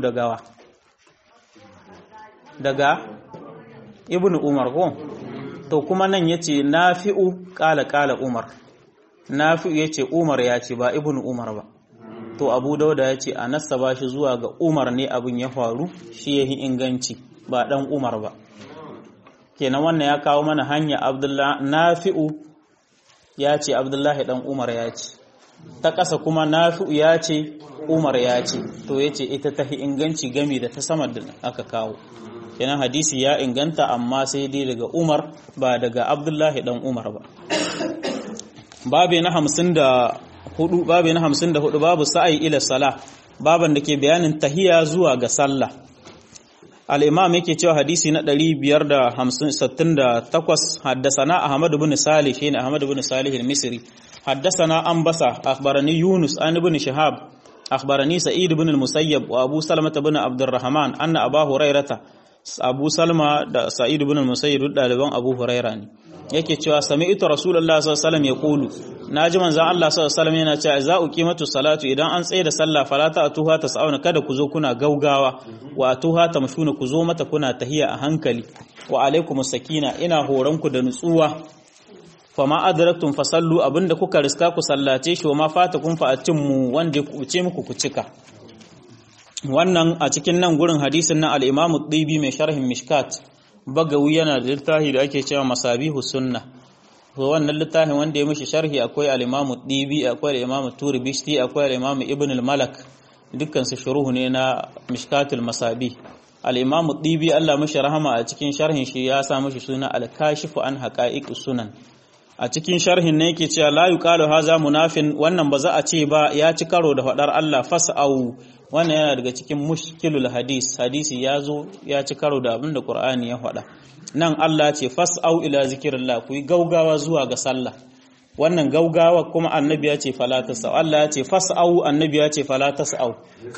daga ibnu umar ko to kuma nan yace nafi'u qala umar nafi'u yace umar yace ba ibnu umar ba to abu dauda yace anassa ba shi zuwa ga umar ne abin ya faru shi yahi inganci ba dan umar ba kenan wannan ya kawo mana hanya abdullah nafi'u yace abdullahi dan umar yace ta kasa kuma nafi'u yace umar yace to yace ita tahi inganci gami da ta sama da aka kawo kenan hadisi ya inganta amma sai dai daga umar ba daga abdullahi dan umar ba babu na 54 babu sa'i ila sala baban da ke bayanin tahiya zuwa ga sallah al-imam yake cewa hadisi na 568 haddathana ahmad ibn salih shine ahmad ibn salih al-misri haddathana anbasa akhbarani yunus an ibn shihab akhbarani sa'id ibn al-musayyab wa abu salmah ibn abdurrahman anna abu hurairata abu salma da sa'id ibn al-musayyib daliban abu huraira ne yake cewa sami'tu rasulullahi sallallahu alaihi wasallam yaqulu naji manzon Allah sallallahu alaihi wasallam yana cewa za uqimatu salatu idan an tsaye da sallah falata atuha tasawuna kada ku zo kuna gaugawa wa atuha tamshuna ku zo mata kuna tahiya a hankali wa alaikumus sakina ina horon ku da nutsuwa fama adraktum fasallu abinda kuka riska ku sallace shi wa ma fatakum fa atimmu wanda ku ce muku ku cika wannan a cikin nan gurin hadisin nan al-Imam ad-Dibi mai sharhin Mishkat Bagawi yana da littafi da ake cewa Masabihu Sunna to wannan littafin wanda ya mishi sharhi akwai al-Imam ad-Dibi akwai al-Imam Turbisti akwai al-Imam Ibn al-Malak dukkan su shuruhu ne na Mishkatul Masabi al-Imam ad-Dibi Allah mishi rahama a cikin sharhin shi ya sa mishi suna al-Kashifu an haqa'iqus sunan a cikin sharhin ne yake cewa la yuqalu haza munafin wannan ba za a ce ba ya ci karo da fadar Allah fas'au wannan yana daga cikin mushkilul hadisi ya zo ya ci karo da abin da Qur'ani ya faɗa nan Allah ce fas'au ila zikrillah ku yi gaugawa zuwa ga sallah wannan gaugawa kuma annabi ya ce fala tasau Allah ya ce fas'au annabi ya ce fala tasau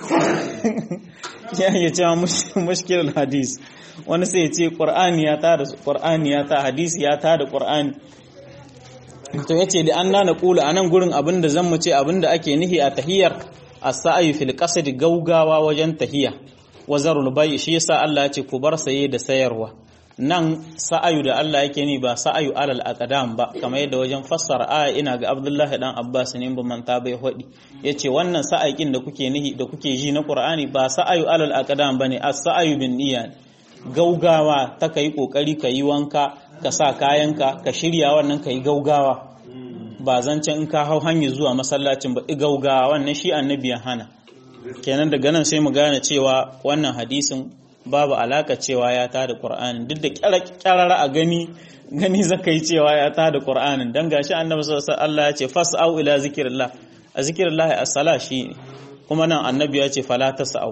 ya ce mushkilul hadis wani sai ya ce Qur'ani ya ta hadisi ya ta da Qur'ani to yace da an na kula anan gurin abinda zan mu ce abinda ake nihi a tahiyar as-sa'i fil qasd gaugawa wajen tahiya wazarul bay shi yasa Allah ya ce ku bar saye da sayarwa nan sa'ayu da Allah yake ni ba sa'ayu alal aqdam ba kamar yadda wajen fassara aya ina ga Abdullah dan Abbas ne ban manta bai hodi yace wannan sa'aikin da kuke nihi da kuke ji na Qur'ani ba sa'ayu alal aqdam bane as-sa'ayu bin niyya gaugawa ta kai kokari kai wanka ka sa kayanka ka shirya wannan kai gaugawa ba zancen in ka hau hanyar zuwa masallacin ba gaugawa wannan shi annabi ya hana kenan daga nan sai mu gane cewa wannan hadisin babu alaka cewa ya tada Qur'anin duk da kyarara a gani zakai cewa ya tada Qur'anin dan gashi annabi sallallahu alaihi wasallam ya ce fas'au ila zikrillah a zikrillah as-sala shi kuma nan annabi ya ce fala tas'au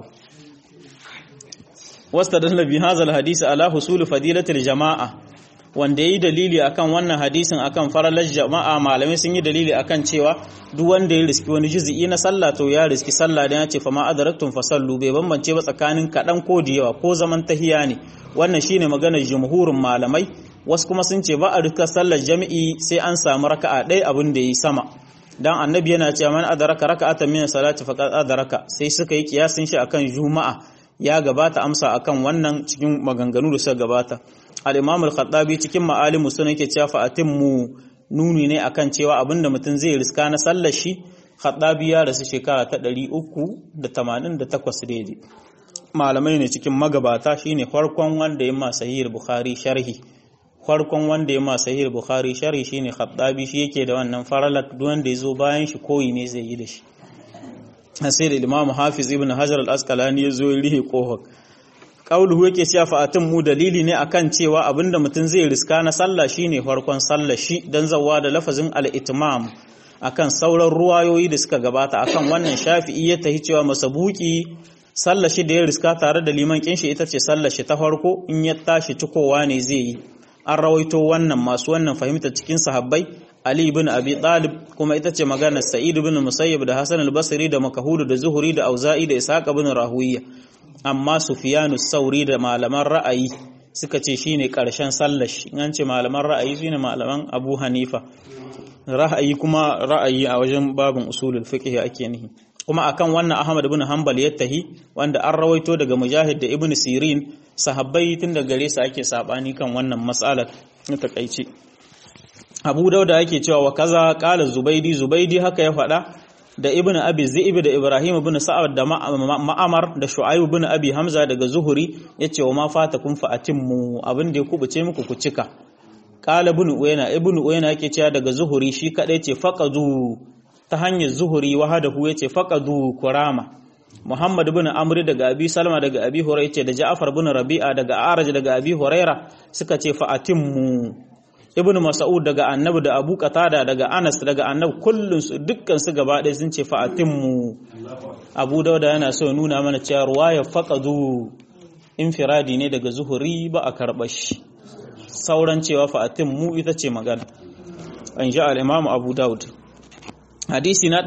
wastadalla bi hadha al-hadith ala husul fadilatil jama'a wanda yayi dalili akan wannan hadisin akan faralar jama'a malamai sun yi dalili akan cewa duk wanda ya riski wani juz'i na sallah to ya riski sallah dan ya ce fa ma adraktum fasallu bai bambance ba tsakanin kadan ko da yawa ko zaman tahiya ne wannan shine maganar jumhurin malamai wasu kuma sun ce ba a rika sallar jami'i sai an samu raka'a ɗaya abin da yi sama dan annabi yana cewa man adraka raka'atan min salati faqad adraka sai suka yi kiyasin shi akan juma'a ya gabata amsa akan wannan cikin maganganu da suka gabata al-Imam al-Khattabi cikin Ma'alimus Sunan yake cewa fa'atimmu nuni ne akan cewa abinda mutum zai riska na sallar shi Khattabi ya rasu shekara ta 388 daidai malamai ne cikin magabata shine farkon wanda yamma sahih Bukhari sharhi farkon wanda ya ma sahih bukhari sharhi shine khattabi shi yake da wannan faralak duk wanda yazo bayan shi koyi ne zai yi da shi sai da imam hafiz ibn hajar al-asqalani yazo ya rihe kohok qauluhu yake cewa fa'atin mu dalili ne akan cewa abinda mutum zai riska na sallah shine farkon sallah shi dan zawa da lafazin al-itmam akan sauran ruwayoyi da suka gabata akan wannan shafi'i ya tahi cewa masabuki sallah shi da ya riska tare da liman kinshi ita ce sallah shi ta farko in ya tashi cikowa ne zai yi an rawaito wannan masu wannan fahimta cikin sahabbai Ali ibn Abi Talib kuma ita ce maganar Sa'id ibn Musayyib da Hasan al-Basri da Makahud da Zuhri da Auza'i da Ishaq ibn Rahuyya amma Sufyanu Sauri da malaman ra'ayi suka ce shine karshen sallar shi an ce malaman ra'ayi shine malaman Abu Hanifa ra'ayi kuma ra'ayi a wajen babin usulul fiqh ake nihi kuma akan wannan Ahmad ibn Hanbal ya tahi wanda an rawaito daga Mujahid da Ibn Sirin sahabbai tun da gare su ake sabani kan wannan mas'alar na takaici Abu Dauda yake cewa wa kaza qala Zubaydi haka ya faɗa da Ibn Abi Zi'ib da Ibrahim ibn Sa'ad da Ma'amar da Shu'aib ibn Abi Hamza daga Zuhuri yace wa ma fatakum fa atimmu abin da ya kubuce muku ku cika qala ibn Uyayna yake cewa daga Zuhuri shi kadai ce faqadu ta hanyar Zuhuri wahadahu yace faqadu kurama Muhammad ibn Amr daga Abi Salma daga Abi Hurairah yace da Ja'far ibn Rabi'a daga Araj daga Abi Hurairah suka ce fa atimmu Ibn Mas'ud daga Annabi da Abu Qatada daga Anas daga Annabi kullun su dukkan su gaba ɗaya sun ce fa atimmu Abu Dawud yana so nuna mana cewa ruwaya faqadu infiradi ne daga Zuhuri ba a karɓa shi sauran cewa fa atimmu ita ce magana an ja al-Imam Abu Dawud hadisi na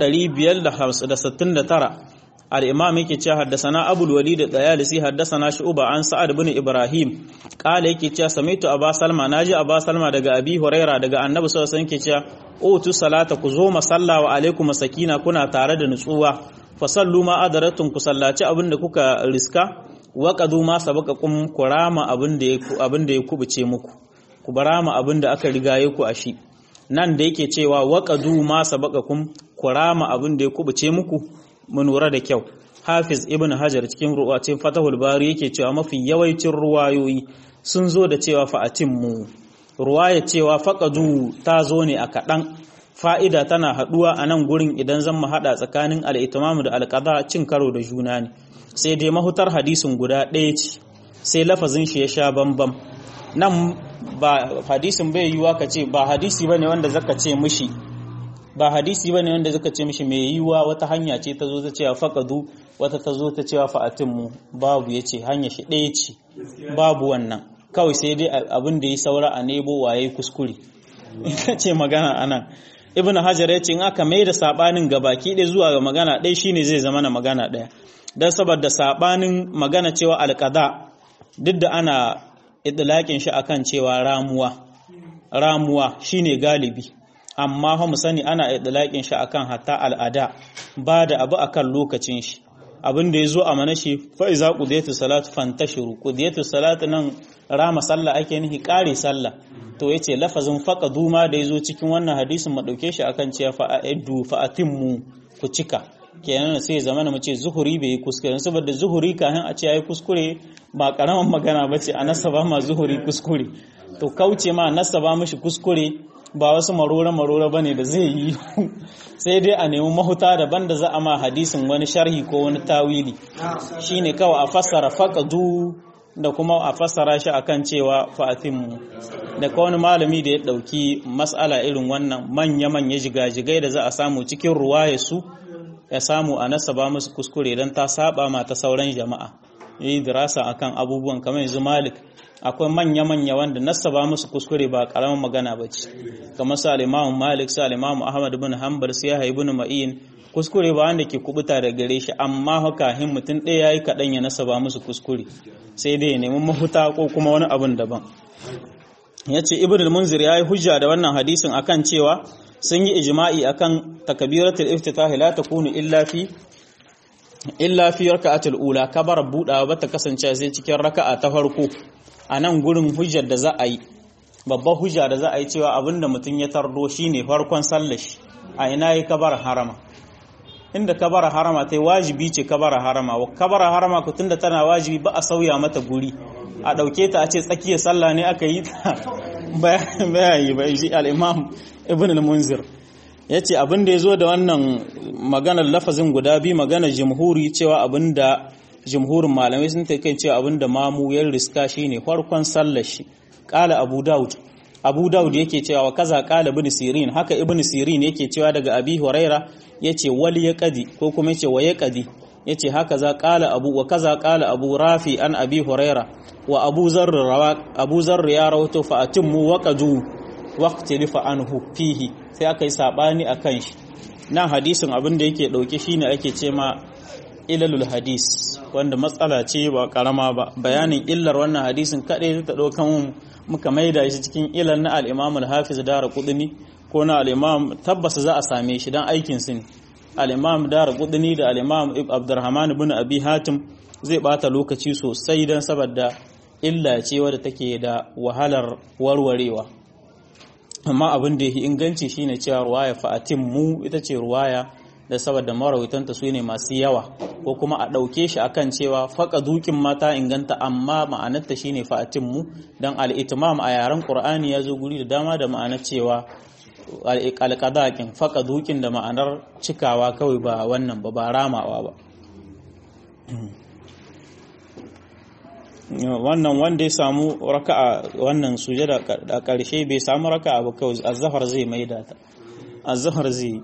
569 al-Imam yake cewa haddathana Abu al-Walid ad-Dayalisi haddathana Shu'ba an Sa'ad ibn Ibrahim kala yake cewa samaitu Aba Salma naji Aba Salma daga Abi Huraira daga Annabi sallallahu alaihi wasallam yake cewa utu salata ku zo masalla wa alaikum sakina kuna tare da nutsuwa fa sallu ma adaratum ku sallaci abinda kuka riska wa qadu ma sabaqakum kurama abinda ya kubuce muku ku barama abinda aka rigaye ku a shi nan da yake cewa wa qadu ma sabaqakum kurama abinda ya kubuce muku mun lura da kyau Hafiz Ibn Hajar cikin ruwatin Fatahul Bari yake cewa mafi yawancin ruwayoyi sun zo da cewa fa'atimmu ruwaya cewa faqadu ta zo ne a kadan fa'ida tana haduwa a nan gurin idan zan mu hada tsakanin al-itimam da al-qada cin karo da juna ne sai dai mahutar hadisin guda ɗaya ce sai lafazin shi ya sha bambam nan ba hadisin bai yiwa kace ba hadisi bane wanda zaka ce mishi ba hadisi bane wanda zaka ce mishi mai yiwa wata hanya ce ta zo ta cewa faqadu wata ta zo ta cewa fa'atimmu babu yace hanya shi ɗaya ce babu wannan kawai sai dai abin da yi saura a nebo waye kuskure ita ce magana anan Ibn Hajar yace in aka mai da sabanin gabaki ɗaya zuwa ga magana ɗaya shine zai zama na magana ɗaya dan saboda sabanin magana cewa alqada duk da ana idlaqin shi akan cewa ramuwa shine galibi amma fa mu sani ana idlaqin shi akan hatta al'ada ba da abu akan lokacin shi abin da yazo a mana shi fa iza qudiyatu salatu fantashiru qudiyatu salatu nan rama sallah ake nihi kare sallah to yace lafazin faqadu ma da yazo cikin wannan hadisin mu dauke shi akan cewa fa'iddu fa'atimmu ku cika kenan sai zamana mu ce zuhuri bai kuskure saboda zuhuri kafin a ce yayi kuskure ba karaman magana bace a nasaba ma zuhuri kuskure to kauce ma nasaba mishi kuskure ba wasu marora bane da zai yi sai dai a nemi mahuta daban da za a ma hadisin wani sharhi ko wani tawili shine kawai a fassara faqadu da kuma a fassara shi akan cewa fa'atimmu da wani malami da ya dauki mas'ala irin wannan manya jigajigai da za a samu cikin ruwaya su ya samu a nasaba musu kuskure dan ta saba ma ta sauran jama'a yi dirasa akan abubuwan kamar yanzu Malik akwai manya wanda nasaba musu kuskure ba karamin magana bace kamar su al-Imam Malik su al-Imam Ahmad ibn Hanbal su Yahya ibn Ma'in kuskure ba wanda ke kubuta da gare shi amma haka hin mutun ɗaya yayi kadan ya nasaba musu kuskure sai dai ya nemi mahuta ko kuma wani abun daban yace Ibn al-Munzir yayi hujja da wannan hadisin akan cewa sun yi ijma'i akan takbiratul iftitah la takunu illa fi raka'atul ula kabar budawa bata kasance sai cikin raka'a ta farko a nan gurin hujjar da za a yi babbar hujja da za a yi cewa abinda mutum ya tardo shine farkon sallar shi a ina yi kabar harama inda kabar harama tai wajibi ce kabar harama wa kabar harama ku tunda tana wajibi ba a sauya mata guri a dauke ta a ce tsakiyar sallah ne aka yi ta bayani ba shi al-imam ibn al-munzir yace abin da yazo da wannan maganar lafazin guda biyu maganar jumhuri cewa abinda jumhurin malamai sun kai cewa abinda mamu ya riska shine farkon sallar shi qala abu daud yake cewa wa kaza qala ibn sirin haka ibn sirin yake cewa daga abi huraira yace wal yaqdi ko kuma yace wa yaqdi yace haka za qala abu wa kaza qala abu rafi an abi huraira wa abu zarr ya rawato fa atimmu waqadu waqtilifa anhu fihi sai aka yi sabani akan shi nan hadisin abin da yake dauke shine ake ce ma ilalul hadis wanda matsala ce ba karama ba bayanin illar wannan hadisin kadai ta daukan muka maida shi cikin ilal na al-imam al-hafiz Daraqutni ko na al-imam tabbas za a same shi dan aikin su ne al-imam Daraqutni da al-imam Abdurrahman ibn Abi Hatim zai bata lokaci sosai dan saboda illa ce wadda take da wahalar warwarewa amma abin da yake inganci shine cewa ruwaya fa'atin mu ita ce ruwaya da saboda marawitanta su ne masu yawa ko kuma a ɗauke shi akan cewa faƙa dukin mata inganta amma ma'anarta shine fa'atin mu dan al-itmam a yaren Qur'ani ya zo guri da dama da ma'anar cewa al-qadaqin faƙa dukin da ma'anar cikawa kawai ba wannan ba ramawa ba wannan wanda ya samu raka'a wannan sujada a ƙarshe bai samu raka'a ba kawai az-zahar zai maida ta az-zahar zai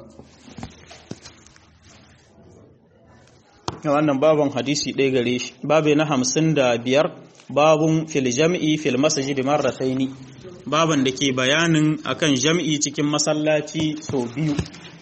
wannan babun hadisi ɗaya gare shi babu na 55 babun fil jam'i fil masjid marrataini baban da ke bayanin akan jam'i cikin masallaci so biyu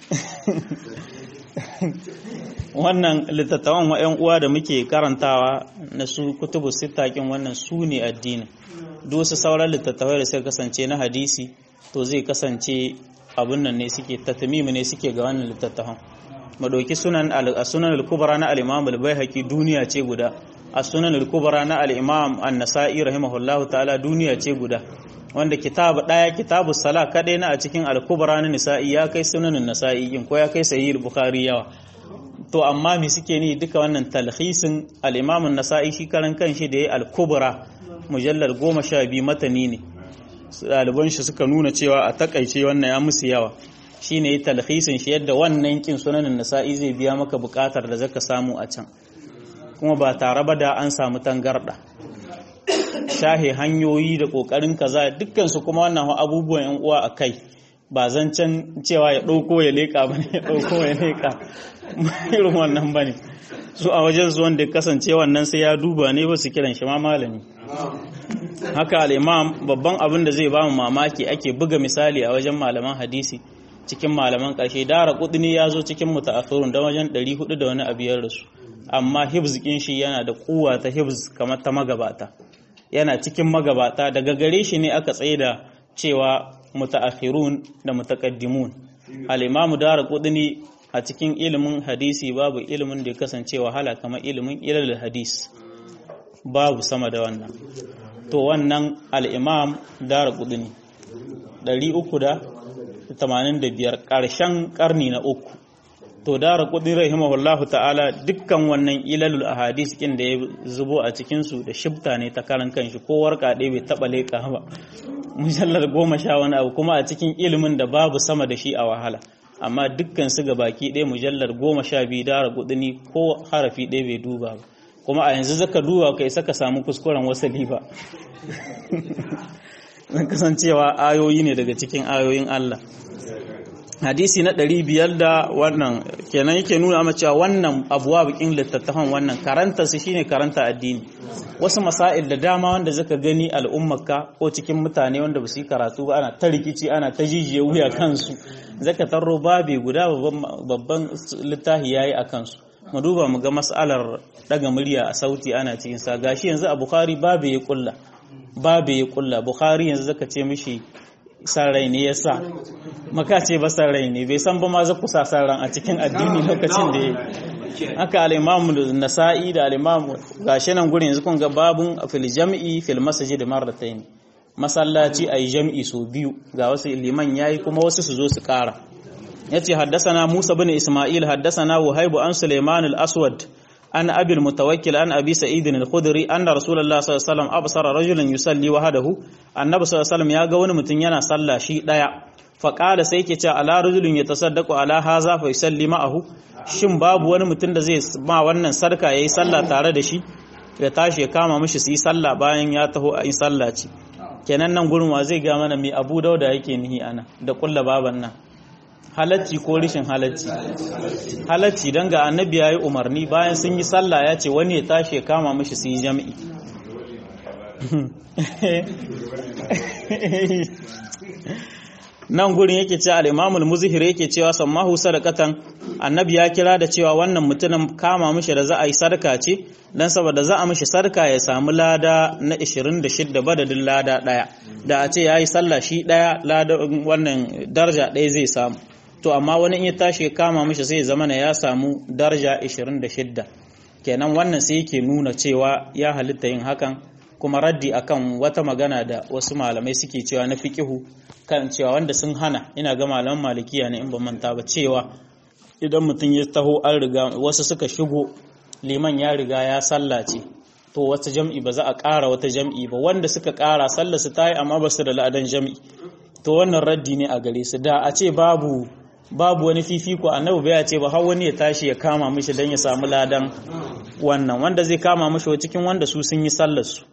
wannan littattafan wa'yan uwa da muke karantawa na su kutubu sittakin wannan su ne addini wasu sauran littattafai da suka kasance na hadisi to zai kasance abun nan ne suke tatmimi ne suke ga wannan littattafan madauki sunan al-kubra na al-imam al-baihaqi duniya ce guda as-sunan al-kubra na al-imam an-nasa'i rahimahullahu ta'ala duniya ce guda wanda kitabu sala kadai na a cikin al-kubra na nisa'i ya kai sunan an-nasa'i ko ya kai sahih al-bukhari yawa to amma me suke ni duka wannan talhisin al-imam an-nasa'i shi karan kanshi da yayi al-kubra mujallal 12 matani ne ɗaliban shi suka nuna cewa a takaice wannan ya musu yawa shine yi talhisin shi yadda wannan kin sunanin nasa'i zai biya maka bukatar da zaka samu a can kuma ba tare ba da an samu tangarda shahe hanyoyi da kokarin kaza dukkan su kuma wannan abubuwan yan uwa akai ba zancen cewa ya dauko ya leka bane ya dauko ya leka irin wannan bane su a wajen su wanda kasance wannan sai ya duba ne ba su kiran shi ma malami haka al-imam babban abin da zai ba mu mamaki ake buga misali a wajen malaman hadisi cikin malaman ƙarshe Daraqutni ya zo cikin mutaakhirun da wajen 400 da wani abiyar rasu amma hifz kin shi yana da kuwa ta hifz kamar ta magabata yana cikin magabata daga gare shi ne aka tsaida cewa mutaakhirun da mutaqaddimun al-imam Daraqutni a cikin ilimin hadisi babu ilimin da ya kasance wahala kamar ilimin ilal hadis babu sama da wannan to wannan al-imam Daraqutni 385 ƙarshen ƙarni na uku to Daraqutni rahimahullahu ta'ala dukkan wannan ilalul ahadis kin da ya zubo a cikin su da shibta ne ta karan kanshi ko warka dai bai taba leka ba mujallar 10 wani abu kuma a cikin ilimin da babu sama da shi a wahala amma dukkan su baki ɗaya mujallar 12 Daraqutni ko harafi ɗaya bai duba ba kuma a yanzu zaka duba kai saka samu kuskuren wasali ba zan kasancewa ayoyi ne daga cikin ayoyin Allah hadisi na 500 da wannan kenan yake nuna mana cewa wannan abuwa bikin littattafan wannan karanta su shine karanta addini wasu masail da dama wanda zaka gani al'ummarka ko cikin mutane wanda ba su yi karatu ba ana ta rikici ana ta jijiye wuya kansu zaka tarro babe guda babban littafi yayi a kansu mu duba mu ga mas'alar daga murya a sauti ana cikin sa gashi yanzu a Bukhari babe ya kulla Bukhari yanzu zaka ce mishi san rai ne yasa maka ce ba san rai ne bai san ba ma za ku sa san ran a cikin addini lokacin da yake haka al-Imam Nasa'i da al-Imam gashi nan gurin yanzu kun ga babun fil jam'i fil masjid marratayn masallaci ayi jam'i so biyu ga wasu liman yayi kuma wasu su zo su kara yace haddathana Musa bin Isma'il haddathana Wahib an Sulaiman al-Aswad an abil mutawakkil an abi sa'id al-khudri anna rasulullah sallallahu alaihi wasallam absara rajulan yusalli wahdahu annabi sallallahu alaihi wasallam ya ga wani mutum yana sallah shi daya fa qala sai yake cewa ala rajulin yatasaddaqu ala haza fa yusalli ma'ahu shin babu wani mutum da zai ma wannan sarka yayi sallah tare da shi ya tashi ya kama mishi su yi sallah bayan ya taho a yi sallah ce kenan nan gurin wa zai ga mana mai Abu Dauda yake nihi ana da kulla baban nan halacci ko rishin halacci don ga annabi ya yi umarni bayan sun yi sallah ya ce wani ya tashi ya kama mashi su yi jami'i nan gurin yake ce al'imamul muzihir yake cewa sammahu sadakatan annabi ya kira da cewa wannan mutumin kama mashi da za a yi sarka ce don saboda za a mashi sarka ya samu lada na 26 badadin lada daya da a ce ya yi sallah shi daya lada wannan daraja daya zai samu to amma wani in ya tashi kama mishi sai zamana ya samu daraja 26 kenan wannan sai yake nuna cewa ya halitta yin hakan kuma raddi akan wata magana da wasu malamai suke cewa na fiqihu kan cewa wanda sun hana ina ga malaman malikiya ne in ban manta ba cewa idan mutum ya taho an riga wasu suka shigo liman ya riga ya sallace to wata jam'i ba za a ƙara wata jam'i ba wanda suka ƙara sallar su tayi amma ba su da ladan jam'i to wannan raddi ne a gare su da a ce babu wani fifiko annabi bai ce ba har wani ya tashi ya kama mishi dan ya samu ladan wannan wanda zai kama mishi cikin wanda su sun yi sallar su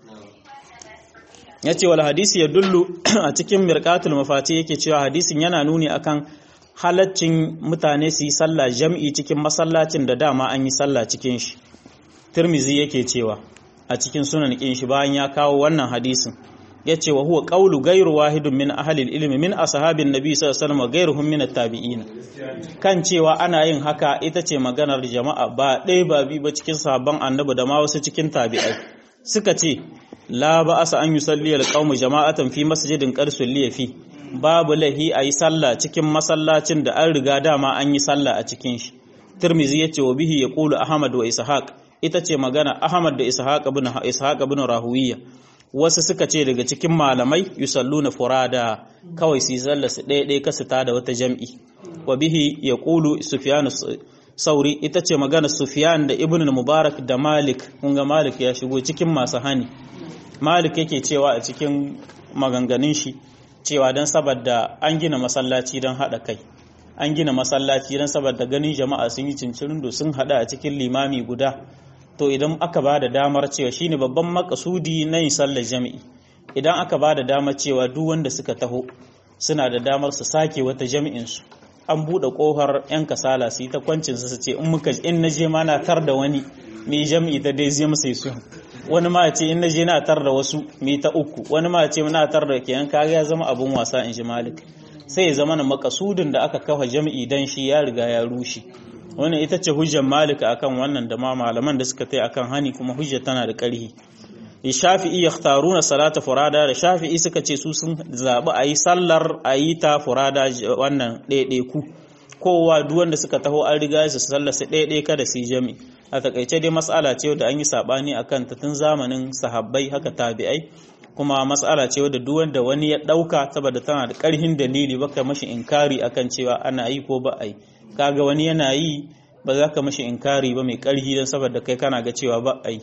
yace wal hadisi ya dullu a cikin mirqatul mafati yake cewa hadisin yana nuni akan halaccin mutane su yi sallah jam'i cikin masallacin da dama an yi sallah cikin shi Tirmizi yake cewa a cikin sunan kin shi bayan ya kawo wannan hadisin yace wa huwa qawlu ghayru wahidun min ahli al-ilmi min ashabin nabi sallallahu alaihi wasallam ghayruhum min at-tabi'in kan cewa ana yin haka ita ce maganar jama'a ba ɗaya ba bi ba cikin sahabban annabi da ma wasu cikin tabi'ai suka ce la ba'asa an yusalli al-qawmu jama'atan fi masjidin qad sulliya fi babu lahi ayi sallah cikin masallacin da an riga dama an yi sallah a cikin shi Tirmizi yace wa bihi yaqulu Ahmad wa Ishaq ita ce magana Ahmad da Ishaq ibn Rahuwiya wasu suka ce daga cikin malamai yusalluna furada kawai su sallar su ɗaya kasu ta da wata jam'i wa bihi yaqulu Sufyan Sauri ita ce magana Sufyan da Ibn al-Mubarak da Malik kun ga Malik ya shigo cikin masu hani Malik yake cewa a cikin maganganun shi cewa dan saboda an gina masallaci don hada kai an gina masallaci don saboda ganin jama'a sun yi cincirindo sun hada a cikin limami guda to idan aka ba da damar cewa shine babban makasudi na yin sallar jami'i idan aka ba da damar cewa duk wanda suka taho suna da damar su sake wata jami'in su an bude kofar yan kasala su yi ta kwancin su ce in naje ma na tar da wani mai jami'i ta dai zai masa su wani ma ce in naje na tar da wasu mai ta uku wani ma ce na tar da kiyan kaga ya zama abun wasa in shi Malik sai ya zama na makasudin da aka kafa jami'i dan shi ya riga ya rushe wannan ita ce hujjar Malik akan wannan da ma malaman da suka tai akan hani kuma hujjar tana da ƙarfi Shafi'i yakhtaruna salata furada da Shafi'i suka ce su sun zabi ayi sallar ayi ta furada wannan ɗaiɗaiku kowa duk wanda suka taho an riga su sallar su ɗaiɗai kada su jami a takaice dai mas'ala ce da an yi sabani akan ta tun zamanin sahabbai haka tabi'ai kuma mas'ala ce wadda duk wanda wani ya dauka saboda tana da ƙarfin dalili baka mashi inkari akan cewa ana yi ko ba a yi kaga wani yana yi ba za ka mashi inkari ba mai ƙarfi don saboda kai kana ga cewa ba a yi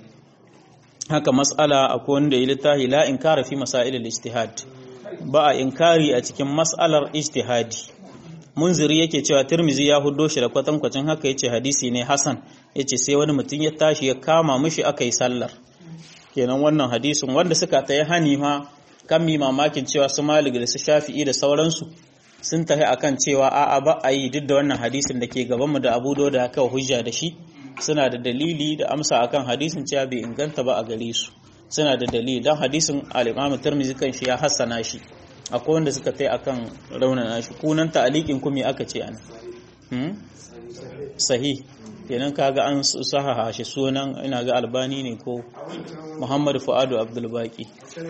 haka mas'ala akwai wanda ya littafi la inkara fi masail al-ijtihad ba a inkari a cikin mas'alar ijtihadi munziri yake cewa Tirmizi ya huddo shi da kwatankwacin haka yace hadisi ne hasan yace sai wani mutum ya tashi ya kama mishi akai sallar kenan wannan hadisin wanda suka tayi hani ma kan mi mamakin cewa su Malik da su Shafi'i da sauransu sun tafi akan cewa a'a ba a yi duk da wannan hadisin da ke gaban mu da Abu Dawud da aka hujja da shi suna da dalili da amsa akan hadisin cewa bai inganta ba a gare su suna da dalili dan hadisin al-Imam Tirmidhi kan shi ya hassana shi akwai wanda suka tai akan raunana shi kunan ta'liqin kuma aka ce ana sahih kenan kaga an sahaha shi sunan ina ga Albani ne ko Muhammad Fuadu Abdul Baqi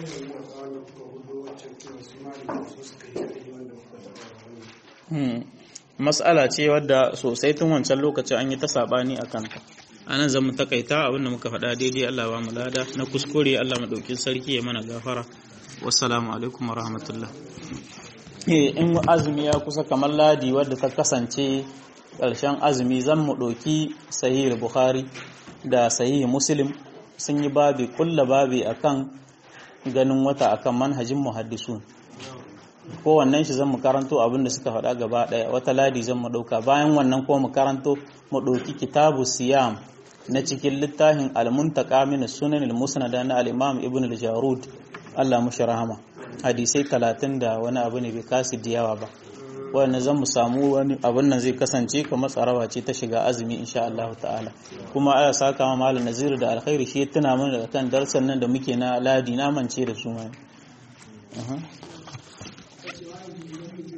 mas'ala ce wadda sosai tun wancan lokacin an yi ta sabani akan ta anan zamu takaita abinda muka faɗa daidai Allah ba mu lada na kuskure Allah madaukin sarki ya mana gafara wassalamu alaikum warahmatullah in azumi ya kusa kamar ladi wadda ta kasance ƙarshen azumi zan mu ɗauki sahih bukhari da sahihi muslim sun yi babi kulla babi akan ganin wata akan manhajin muhaddisun. Kowannen shi zan mu karanto abin da suka faɗa gaba ɗaya, wata ladi zan mu ɗauka, bayan wannan ko mu karanto mu ɗauki kitabu siyam na cikin littafin al-muntaka min sunan al-musnad na al-imam ibn al-jarud Allah mushi rahama, hadisai 30 da wani abu ne bai kasi diyawa ba. Wannan zan mu samu wani abin nan zai kasance kamar tsarawa ce ta shiga azumi insha Allah ta'ala. Kuma aya saka ma malam Nazir da alkhairi, shi tuna mana da kan darsan nan da muke na ladi na mance da su mai